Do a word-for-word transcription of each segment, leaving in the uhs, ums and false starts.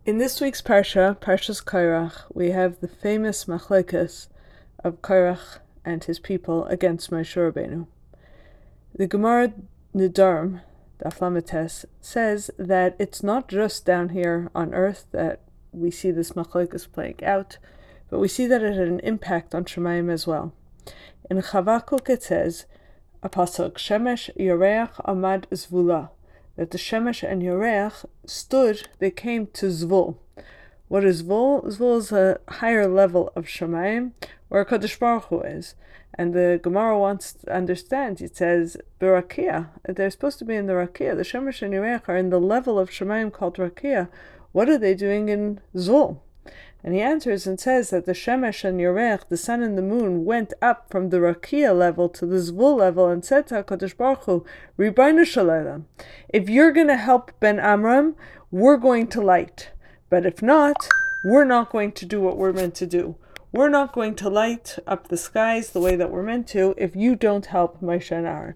In this week's Parsha, Parshas Korach, we have the famous machlokes of Korach and his people against Moshe Rabbeinu. The Gemara Nedarim, Daf Lamed Tes, says that it's not just down here on earth that we see this machlokes playing out, but we see that it had an impact on Shemayim as well. In Chavakuk it says, a pasuk, Shemesh Yoreach Amad Zvula, that the Shemesh and Yoreach stood, they came to Zvul. What is Zvul? Zvul is a higher level of Shemayim, where Kadosh Baruch Hu is. And the Gemara wants to understand, it says, Berakia, they're supposed to be in the Rakia. The Shemesh and Yoreach are in the level of Shemayim called Rakia. What are they doing in Zvul? And he answers and says that the Shemesh and Yoreach, the sun and the moon, went up from the Rakia level to the Zvul level and said to HaKadosh Baruch Hu, Ribono Shel Olam, if you're going to help Ben Amram, we're going to light. But if not, we're not going to do what we're meant to do. We're not going to light up the skies the way that we're meant to if you don't help Moshe and Aaron.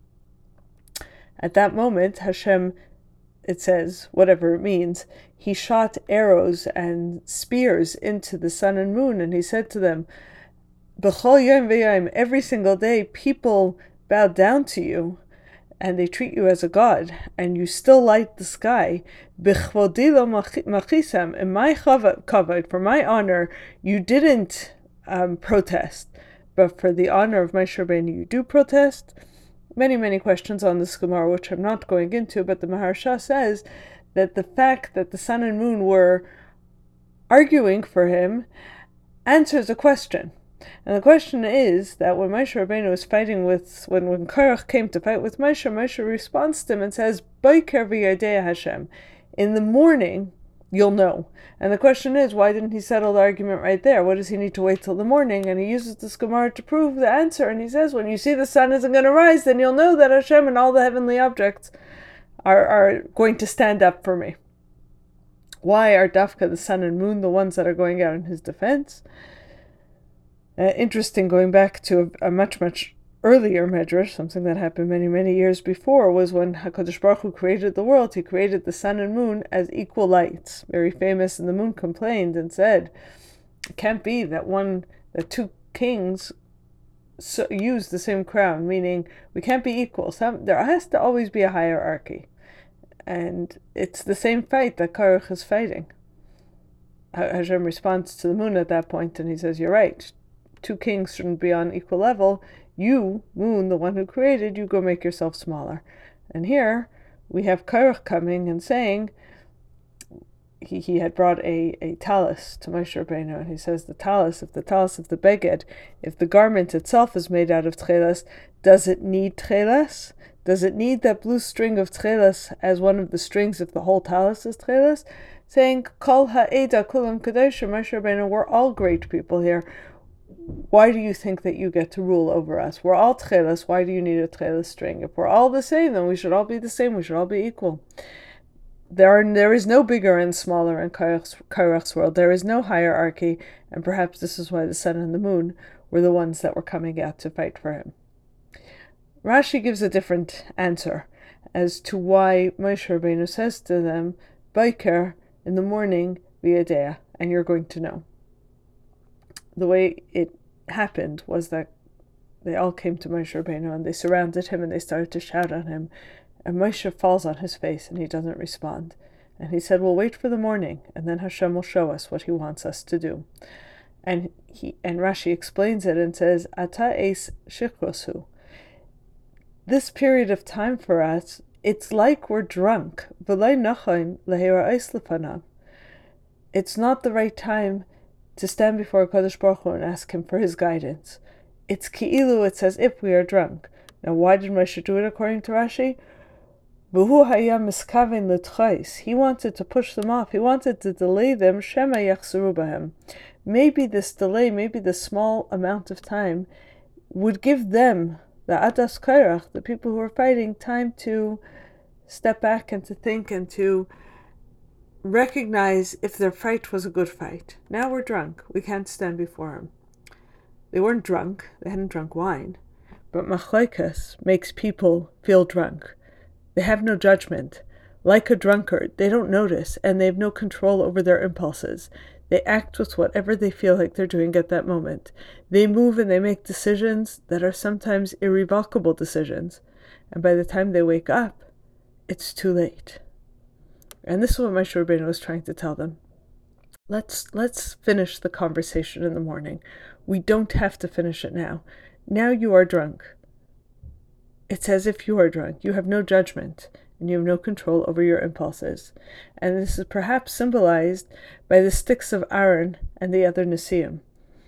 At that moment, Hashem, it says, whatever it means, he shot arrows and spears into the sun and moon, and he said to them, B'chol yom v'yom, every single day people bow down to you, and they treat you as a god, and you still light the sky. B'chvodi lo machisam, in my kavod, for my honor, you didn't um, protest, but for the honor of Moshe Rabbeinu, you do protest. Many, many questions on this Gemara, which I'm not going into, but the Maharsha says that the fact that the sun and moon were arguing for him answers a question. And the question is that when Moshe Rabbeinu was fighting with, when, when Korach came to fight with Moshe, Moshe responds to him and says, Boker v'yodea Hashem, in the morning you'll know. And the question is, why didn't he settle the argument right there? What does he need to wait till the morning? And he uses this Gemara to prove the answer, and he says, when you see the sun isn't going to rise, then you'll know that Hashem and all the heavenly objects are, are going to stand up for me. Why are Dafka, the sun and moon, the ones that are going out in his defense? Uh, interesting, going back to a, a much, much earlier medrash, something that happened many, many years before, was when HaKadosh Baruch Hu created the world, he created the sun and moon as equal lights. Very famous, and the moon complained and said, it can't be that one, that two kings so, use the same crown, meaning we can't be equal. Some, there has to always be a hierarchy. And it's the same fight that Korach is fighting. Hashem responds to the moon at that point, and he says, you're right. Two kings shouldn't be on equal level. You, moon, the one who created, you go make yourself smaller. And here we have Korach coming and saying he, he had brought a, a talus to Moshe Rabbeinu, and he says the talus, if the talus of the beged, if the garment itself is made out of tchelas, does it need tchelas? Does it need that blue string of tchelas as one of the strings if the whole talus is tchelas? Saying, Kol ha'eda kulam kadosh, Moshe Rabbeinu, we're all great people here. Why do you think that you get to rule over us? We're all tchelas. Why do you need a tchelas string? If we're all the same, then we should all be the same. We should all be equal. There are, there is no bigger and smaller in Korach's, Korach's world. There is no hierarchy, and perhaps this is why the sun and the moon were the ones that were coming out to fight for him. Rashi gives a different answer as to why Moshe Rabbeinu says to them, Boker, in the morning, v'yodea, and you're going to know. The way it happened was that they all came to Moshe Rabbeinu and they surrounded him and they started to shout on him. And Moshe falls on his face and he doesn't respond. And he said, we'll wait for the morning and then Hashem will show us what he wants us to do. And he and Rashi explains it and says, Ata eis shikrosu. This period of time for us, it's like we're drunk. V'loi nachon lehera'os lefanav. It's not the right time to stand before Kadosh Baruch Hu and ask him for his guidance. It's ki'ilu, it's as if we are drunk. Now why did Moshe do it according to Rashi? V'hu haya miskaven l'tchais. He wanted to push them off. He wanted to delay them. Shema yachzeru bahem. Maybe this delay, maybe this small amount of time would give them, the Adas Korach, the people who are fighting, time to step back and to think and to recognize if their fight was a good fight. Now we're drunk. We can't stand before him. They weren't drunk. They hadn't drunk wine. But machlokes makes people feel drunk. They have no judgment. Like a drunkard, they don't notice, and they have no control over their impulses. They act with whatever they feel like they're doing at that moment. They move and they make decisions that are sometimes irrevocable decisions. And by the time they wake up, it's too late. And this is what Moshe Rabbeinu was trying to tell them. Let's let's finish the conversation in the morning. We don't have to finish it now. Now you are drunk. It's as if you are drunk. You have no judgment, and you have no control over your impulses. And this is perhaps symbolized by the sticks of Aaron and the other Nesiim.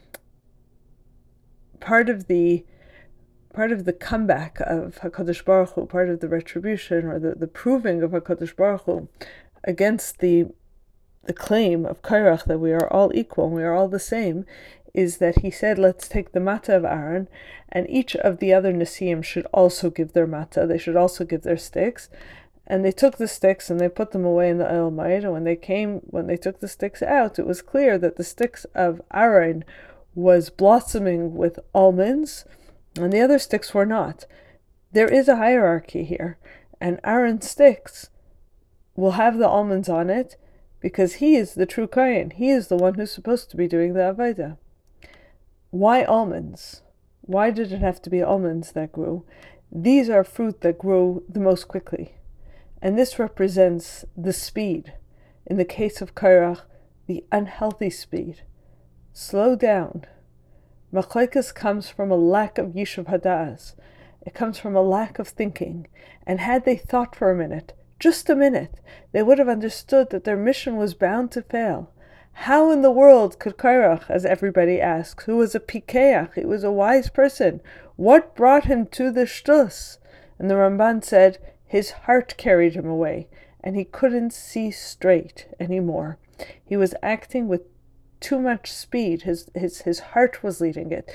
Part of the part of the comeback of HaKadosh Baruch Hu, part of the retribution or the, the proving of HaKadosh Baruch Hu against the the claim of Korach that we are all equal and we are all the same, is that he said, let's take the mata of Aaron, and each of the other Nesiim should also give their mata. They should also give their sticks. And they took the sticks and they put them away in the Ohel Moed. And when they came, when they took the sticks out, it was clear that the sticks of Aaron was blossoming with almonds, and the other sticks were not. There is a hierarchy here, and Aaron's sticks will have the almonds on it, because he is the true Kohen. He is the one who's supposed to be doing the Avodah. Why almonds? Why did it have to be almonds that grew? These are fruit that grow the most quickly. And this represents the speed. In the case of Korach, the unhealthy speed. Slow down. Machlokes comes from a lack of Yishuv Hada'as. It comes from a lack of thinking. And had they thought for a minute, just a minute, they would have understood that their mission was bound to fail. How in the world could Korach, as everybody asks, who was a pikeach, he was a wise person, what brought him to the shtus? And the Ramban said, his heart carried him away, and he couldn't see straight anymore. He was acting with too much speed. His his his heart was leading it,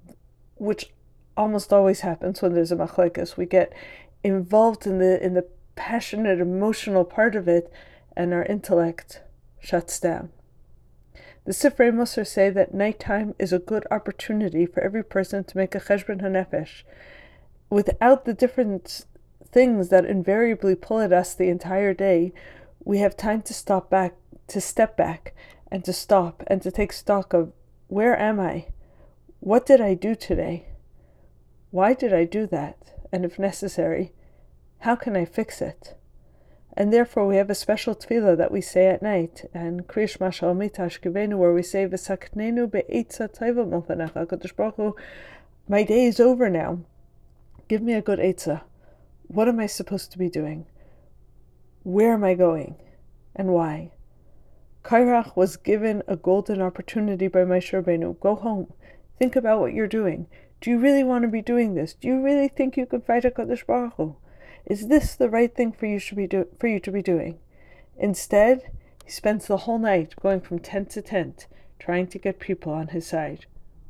which almost always happens when there's a machlokes. We get involved in the in the passionate, emotional part of it, and our intellect shuts down. The Sifrei Musar say that nighttime is a good opportunity for every person to make a cheshbon hanefesh. Without the different things that invariably pull at us the entire day, we have time to stop back, to step back, and to stop, and to take stock of, where am I? What did I do today? Why did I do that? And if necessary, how can I fix it? And therefore we have a special tefillah that we say at night, and Kriyish Mashal Mitash Givenu, where we say, V'saknenu be'etza taiva milpanecha, HaKadosh Baruch Hu, my day is over now. Give me a good eitzah. What am I supposed to be doing? Where am I going? And why? Korach was given a golden opportunity by Moshe Rabbeinu. Go home. Think about what you're doing. Do you really want to be doing this? Do you really think you can fight HaKadosh Baruch Hu? Is this the right thing for you should be do- for you to be doing? Instead, he spends the whole night going from tent to tent, trying to get people on his side.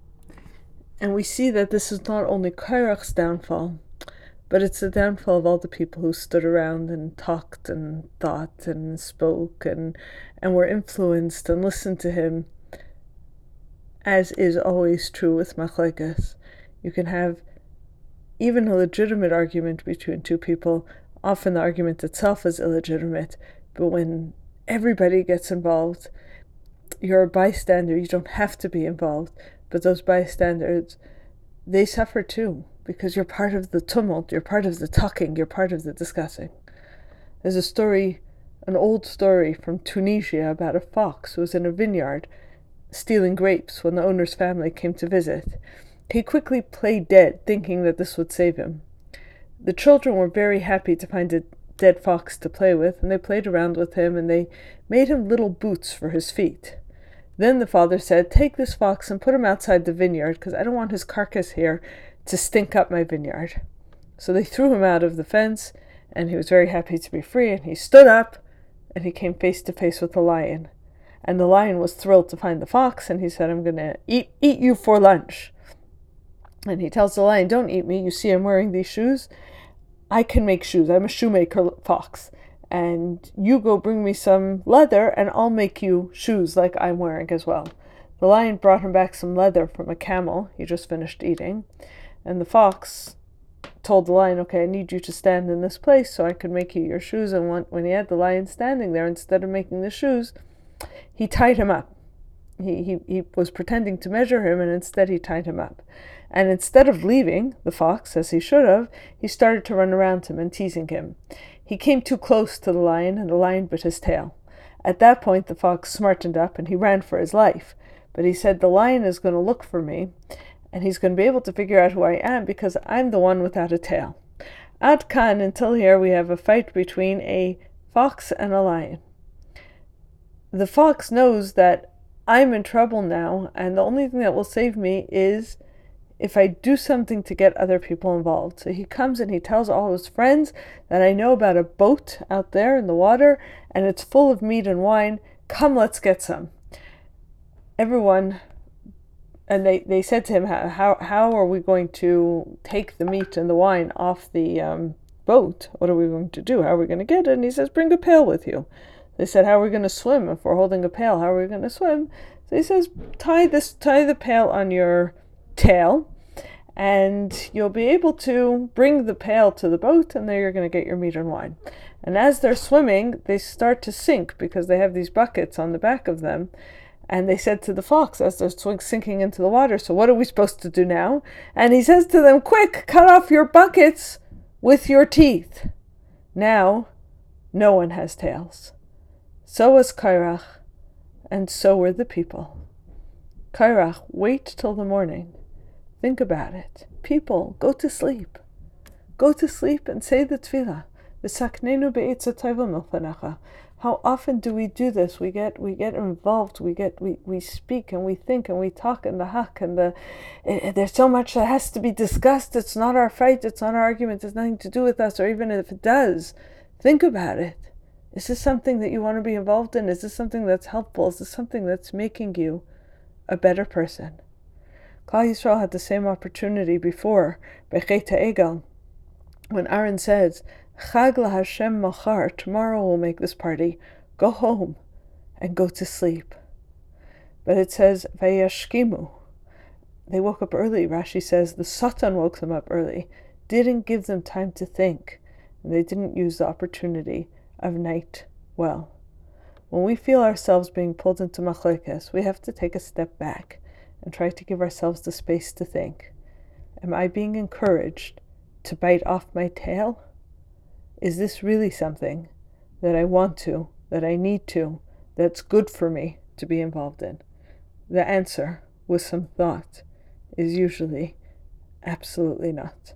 And we see that this is not only Korach's downfall, but it's the downfall of all the people who stood around and talked and thought and spoke and, and were influenced and listened to him, as is always true with machlokes. You can have even a legitimate argument between two people. Often the argument itself is illegitimate, but when everybody gets involved, you're a bystander. You don't have to be involved, but those bystanders, they suffer too, because you're part of the tumult, you're part of the talking, you're part of the discussing. There's a story, an old story from Tunisia about a fox who was in a vineyard stealing grapes when the owner's family came to visit. He quickly played dead, thinking that this would save him. The children were very happy to find a dead fox to play with, and they played around with him, and they made him little boots for his feet. Then the father said, take this fox and put him outside the vineyard, because I don't want his carcass here to stink up my vineyard. So they threw him out of the fence, and he was very happy to be free, and he stood up, and he came face to face with the lion. And the lion was thrilled to find the fox, and he said, I'm going to eat eat you for lunch. And he tells the lion, don't eat me. You see I'm wearing these shoes? I can make shoes. I'm a shoemaker fox. And you go bring me some leather, and I'll make you shoes like I'm wearing as well. The lion brought him back some leather from a camel he just finished eating. And the fox told the lion, okay, I need you to stand in this place so I could make you your shoes. And when, when he had the lion standing there, instead of making the shoes, he tied him up. He, he, he was pretending to measure him, and instead he tied him up. And instead of leaving the fox, as he should have, he started to run around him and teasing him. He came too close to the lion, and the lion bit his tail. At that point, the fox smartened up, and he ran for his life. But he said, the lion is going to look for me, and he's going to be able to figure out who I am because I'm the one without a tail. Ad kan, until here, we have a fight between a fox and a lion. The fox knows that I'm in trouble now, and the only thing that will save me is if I do something to get other people involved. So he comes and he tells all his friends that I know about a boat out there in the water, and it's full of meat and wine. Come, let's get some. Everyone, and they, they said to him, how, how how are we going to take the meat and the wine off the um, boat? What are we going to do? How are we going to get it? And he says, bring a pail with you. They said, how are we going to swim if we're holding a pail? How are we going to swim? So he says, tie this, tie the pail on your tail, and you'll be able to bring the pail to the boat, and there you're going to get your meat and wine. And as they're swimming, they start to sink because they have these buckets on the back of them. And they said to the fox as they're sinking into the water, so what are we supposed to do now? And he says to them, quick, cut off your buckets with your teeth. Now, no one has tails. So was Kairach, and so were the people. Kairach, wait till the morning. Think about it. People, go to sleep. Go to sleep and say the tefillah. V'saknenu be'etza tova milfanecha. How often do we do this? We get we get involved. We get we, we speak and we think and we talk in the hak and the. Uh, there's so much that has to be discussed. It's not our fight. It's not our argument. It's nothing to do with us. Or even if it does, think about it. Is this something that you want to be involved in? Is this something that's helpful? Is this something that's making you a better person? Klal Yisrael had the same opportunity before by Chet HaEgel, when Aaron says, Chag LaHashem machar, tomorrow we'll make this party. Go home and go to sleep. But it says, Vayashkimu. They woke up early. Rashi says the Satan woke them up early, didn't give them time to think, and they didn't use the opportunity of night well. When we feel ourselves being pulled into machlokes, we have to take a step back and try to give ourselves the space to think. Am I being encouraged to bite off my tail? Is this really something that I want to, that I need to, that's good for me to be involved in? The answer, with some thought, is usually absolutely not.